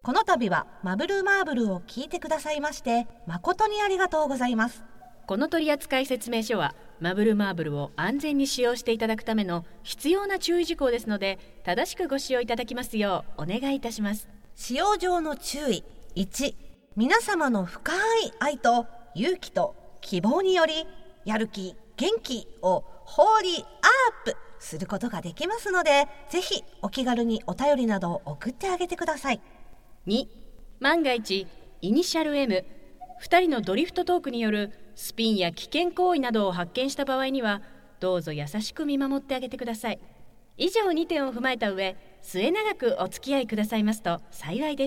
この度はマブルマーブルを聞いてくださいまして誠にありがとうございます。 この取扱説明書はマブルマーブルを安全に使用していただくための必要な注意事項ですので、正しくご使用いただきますようお願いいたします。 使用上の注意。1、皆様の深い愛と勇気と希望によりやる気、元気をホーリーアップすることができますので、ぜひお気軽にお便りなどを送ってあげてください。 2、万が一イニシャル M、 2人のドリフトトークによるスピンや危険行為などを発見した場合にはどうぞ優しく見守ってあげてください。以上2点を踏まえた上、末永くお付き合いくださいますと幸いです。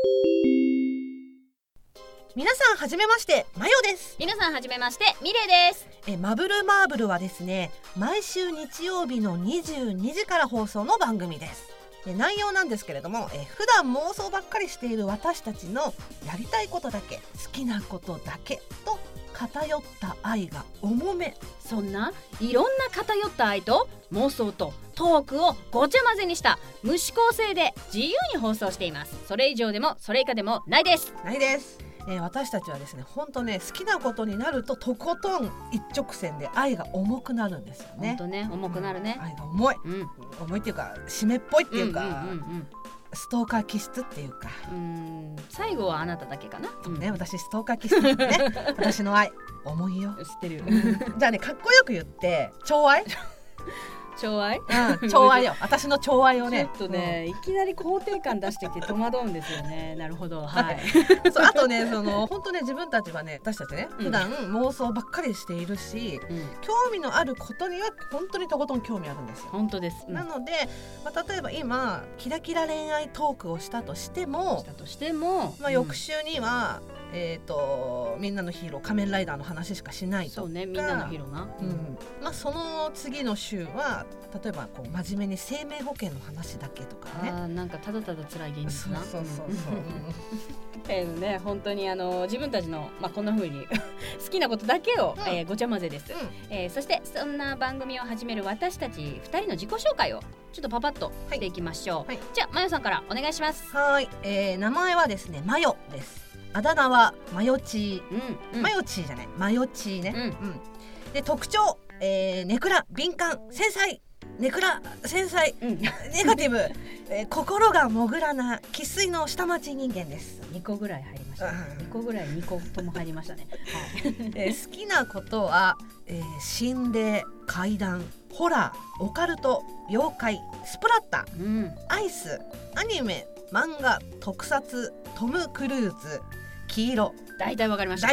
皆さんはじめまして、マヨです。 皆さんはじめまして、ミレです。 マブルマーブルはですね、毎週日曜日の22時から放送の番組です。内容なんですけれども、普段妄想ばっかりしている私たちのやりたいことだけ、好きなことだけと偏った愛が重め。 そんないろんな偏った愛と妄想とトークをごちゃ混ぜにした無指向性で自由に放送しています。それ以上でもそれ以下でもないです。 ないです。私たちはですね、本当ね、好きなことになるととことん一直線で愛が重くなるんですよね。 本当ね、重くなるね。 愛が重い、重いっていうか締めっぽいっていうか、ストーカー気質っていうか、 最後はあなただけかな。 ね、私ストーカー気質ね私の愛重いよ。 知ってるよじゃあね、かっこよく言って寵愛寵愛、 寵愛よ。私の寵愛をね、 ちょっとね、いきなり肯定感出してきて戸惑うんですよね。なるほど、はいそう、あとね、本当ね、自分たちはね、私たちね、普段妄想ばっかりしているし、興味のあることには本当にとことん興味あるんですよ。 本当です。 なので、例えば今キラキラ恋愛トークをしたとしても、翌週にはみんなのヒーロー仮面ライダーの話しかしないとか。 そうね、みんなのヒーローな、 その次の週は例えばこう真面目に生命保険の話だけとかね。 なんかただただ辛い現実な。 そうね、本当に自分たちの、こんな風に好きなことだけを、ごちゃ混ぜです、そしてそんな番組を始める私たち2人の自己紹介をちょっとパパッとしていきましょう。じゃあマヨさんからお願いします。 はい、名前はですね、マヨです。あだ名はマヨチー、マヨチーじゃない、マヨチーね。で、特徴、ネクラ、敏感、繊細、ネクラ、繊細、ネガティブ、心がモグラな生粋の下町人間です。 2個ぐらい入りました、2個ぐらい2個とも入りましたね、 好きなことは、心霊、怪談、ホラー、オカルト、妖怪、スプラッタ、アイス、アニメ、漫画、特撮、トム・クルーズ、黄色。 大体わかりました。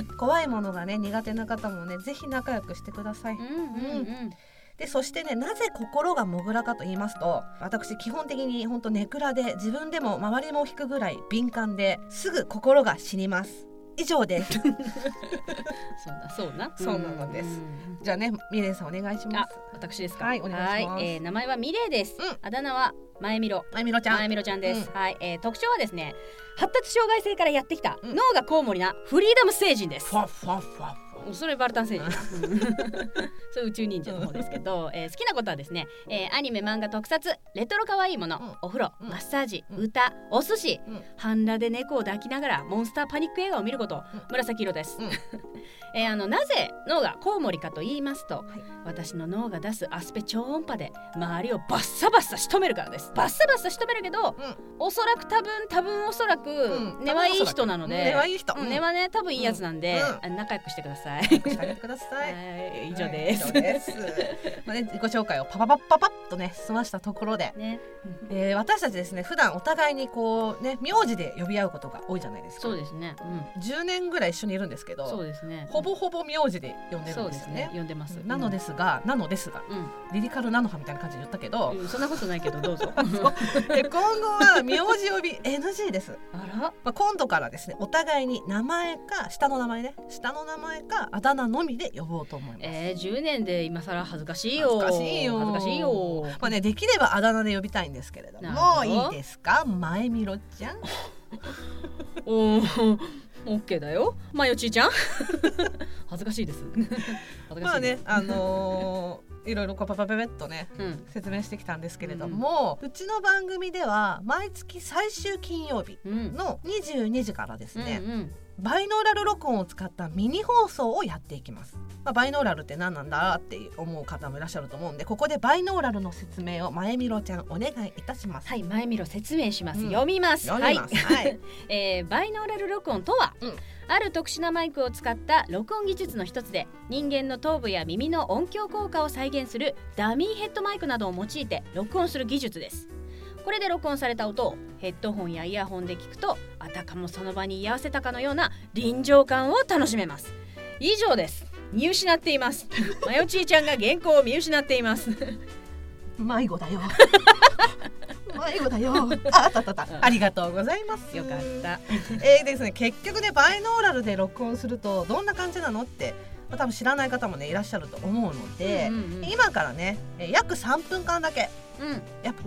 怖いものがね苦手な方もね、ぜひ仲良くしてください。で、そしてね、なぜ心がモグラかと言いますと、私基本的に本当ネクラで、自分でも周りも引くぐらい敏感で、すぐ心が死にます。以上ですそうなのです。じゃあね、ミレイさんお願いします。 私ですか。 はい、お願いします。 名前はミレイです。あだ名はまえみろちゃんです。特徴はですね、発達障害性からやってきた脳がコウモリなフリーダム星人です。それバルタン星人それ宇宙忍者の方ですけど、好きなことはですね、アニメ、漫画、特撮、レトロ可愛いもの、お風呂、マッサージ、歌、お寿司、半裸で猫を抱きながらモンスターパニック映画を見ること、紫色です。なぜ脳がコウモリかと言いますと、私の脳が出すアスペ超音波で周りをバッサバッサ仕留めるからです。バッサバッサ仕留めるけど、おそらく多分おそらく根はいい人なので、根はね多分いいやつなんで、仲良くしてください。以上です。 自己紹介をパパッとね済ましたところで、私たちですね、普段お互いにこうね、名字で呼び合うことが多いじゃないですか。 そうですね。 10年ぐらい一緒にいるんですけど、 そうですね、 ほぼ名字で呼んでるんですよね。 呼んでます。 なのですが、リリカルナノハみたいな感じで言ったけど、 そんなことないけどどうぞ。 今後は名字呼び NG です。今度からですね、お互いに名前か下の名前かあだ名のみで呼ぼうと思います。 10年で今更恥ずかしいよ。 できればあだ名で呼びたいんですけれども、いいですか、まえみろちゃん。 オッケーだよまよちーちゃん恥ずかしいですまあねいろいろパパパペッとね、説明してきたんですけれども、うちの番組では毎月最終金曜日の22時からですね、バイノーラル録音を使ったミニ放送をやっていきます。バイノーラルって何なんだって思う方もいらっしゃると思うんで、ここでバイノーラルの説明をまえみろちゃんお願いいたします。 はい、まえみろ説明します、読みます。はい、バイノーラル録音とは、ある特殊なマイクを使った録音技術の一つで、人間の頭部や耳の音響効果を再現するダミーヘッドマイクなどを用いて録音する技術です。これで録音された音をヘッドホンやイヤホンで聞くと、あたかもその場に居合わせたかのような臨場感を楽しめます。以上です。見失っていますまよちーちゃんが原稿を見失っています迷子だよ迷子だよありがとうございます。 よかったですね、結局ねバイノーラルで録音するとどんな感じなのって多分知らない方もねいらっしゃると思うので、今からね約3分間だけ、約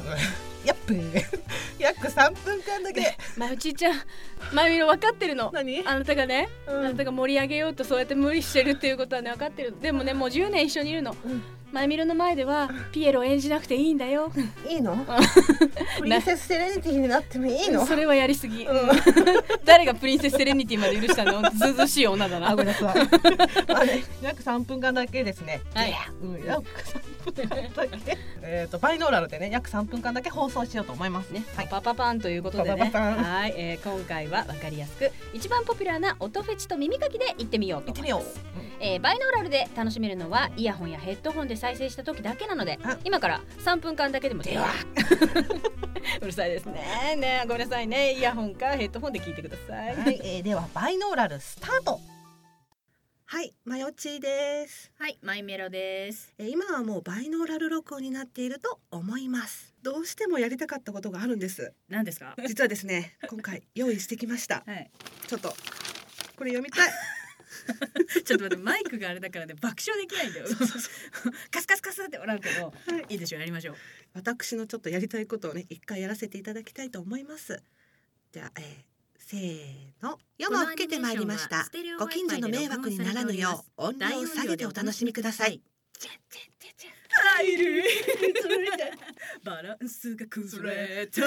3分間だけまよちーちゃんまゆみろ分かってるの。 何？ あなたがね、あなたが盛り上げようとそうやって無理してるっていうことはね分かってる。でもねもう10年一緒にいるの、まゆみろの前ではピエロを演じなくていいんだよ。 いいの？プリンセスセレニティになってもいいの？ それはやりすぎ、誰がプリンセスセレニティまで許したの？ずうずうしい女だな。 ごめんなさい約3分間だけですね。約3分間だけバイノーラルでね約3分間だけ放送しようと思いますね。 パパパンということでね、はい、今回は分かりやすく一番ポピュラーな音フェチと耳かきで行ってみようと思います。バイノーラルで楽しめるのはイヤホンやヘッドホンで再生した時だけなので、今から3分間だけでもではうるさいですね。ごめんなさいね。イヤホンかヘッドホンで聞いてください。 はい、ではバイノーラルスタート。はい、まよちーです。 はい、まいめろです。 今はもうバイノーラル録音になっていると思います。どうしてもやりたかったことがあるんです。 何ですか？ 実はですね今回用意してきました、ちょっとこれ読みたいちょっと待って、マイクがあれだからね爆笑できないんだよカスカスカスって笑うけど、いいでしょう、やりましょう。 私のちょっとやりたいことをね一回やらせていただきたいと思います。じゃあ、せーの。夜も更けてまいりました。ご近所の迷惑にならぬよう音量を下げてお楽しみください。入るバランスが崩れたい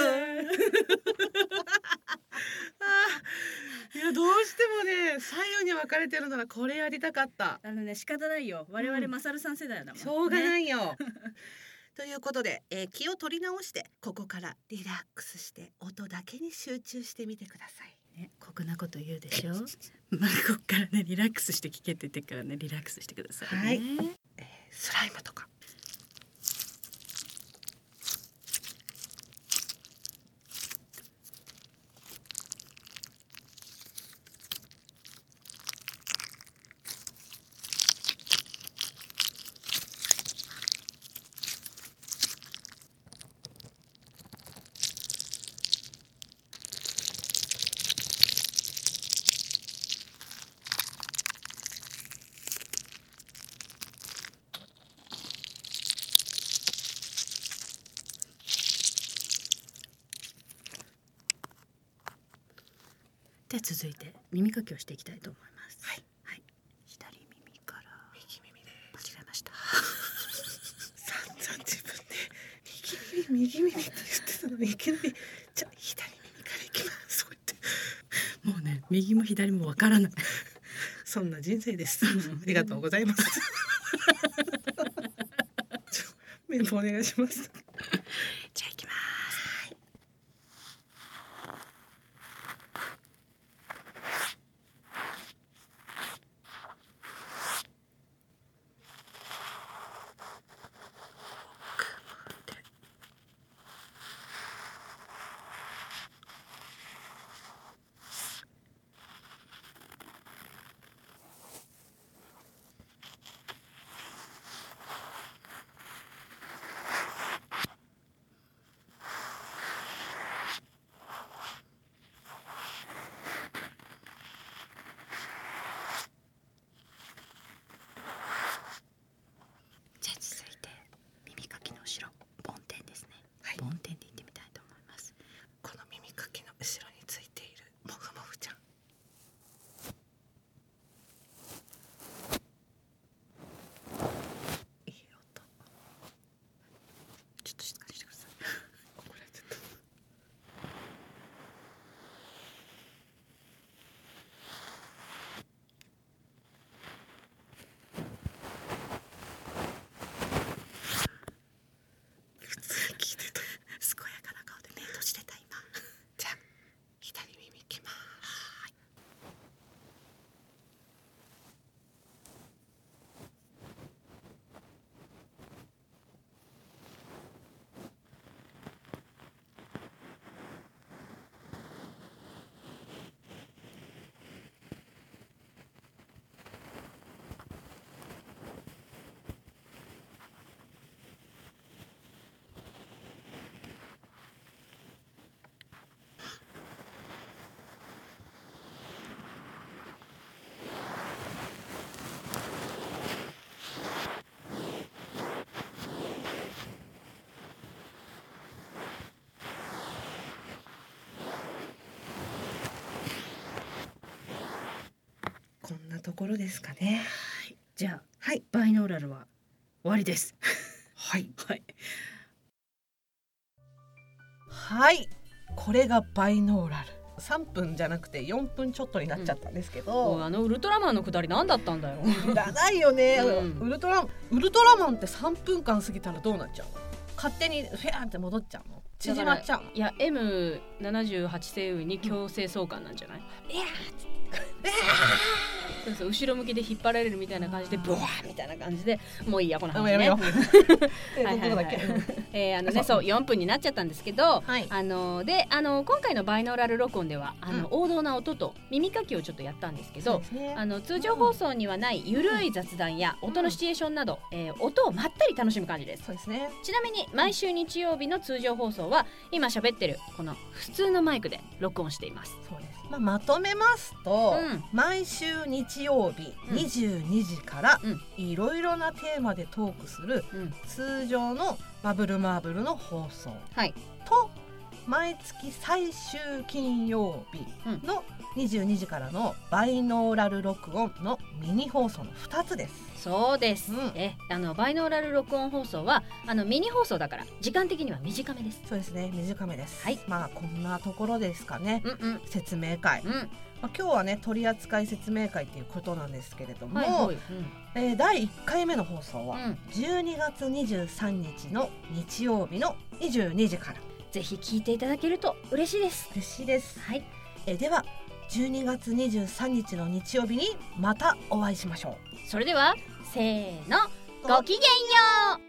やどうしてもね左右に分かれてるならこれやりたかった。 仕方ないよ、我々マサルさん世代だもん、 しょうがないよ、ということで、気を取り直してここからリラックスして音だけに集中してみてください、 酷なこと言うでしょまあこっからねリラックスして聞けって言ってからねリラックスしてくださいね。はい、 スライムとかで続いて耳かきをしていきたいと思います。はい、左耳から右耳で間違えました散々自分で右耳って言ってたのにいきなりじゃあ左耳からいきます。そう言ってもうね右も左もわからないそんな人生ですありがとうございますメモお願いします。 じゃあ行きます。 ところですかね。 はい、じゃあ、はい、バイノーラルは終わりです。 はいはいはい、これがバイノーラル。3分じゃなくて4分ちょっとになっちゃったんですけど、 あのウルトラマンのくだり何だったんだよ。 いらないよね、ウルトラマンって3分間過ぎたらどうなっちゃうの？勝手にフェアって戻っちゃうの？縮まっちゃうの？ いや M78 星雲に強制送還なんじゃない？いやそうそう、後ろ向きで引っ張られるみたいな感じでブワーみたいな感じで、もういいやこの話ね。 やめよう。 そう4分になっちゃったんですけど、 はい、 で今回のバイノーラル録音では王道な音と耳かきをちょっとやったんですけど、通常放送にはないゆるい雑談や音のシチュエーションなど、音をまったり楽しむ感じです。 そうですね。 ちなみに毎週日曜日の通常放送は今喋ってるこの普通のマイクで録音しています。 そうです。まとめますと、毎週日曜日22時からいろいろなテーマでトークする通常のマブルマーブルの放送、と毎月最終金曜日の22時からのバイノーラル録音のミニ放送の2つです。 そうです、バイノーラル録音放送はミニ放送だから時間的には短めです。 そうですね、短めです。 はい、 こんなところですかね。説明会、今日はね取扱説明会ということなんですけれども、第1回目の放送は12月23日の日曜日の22時から、 ぜひ聞いていただけると嬉しいです。 嬉しいです。 はい、 では12月23日の日曜日にまたお会いしましょう。 それではせーの、ごきげんよう。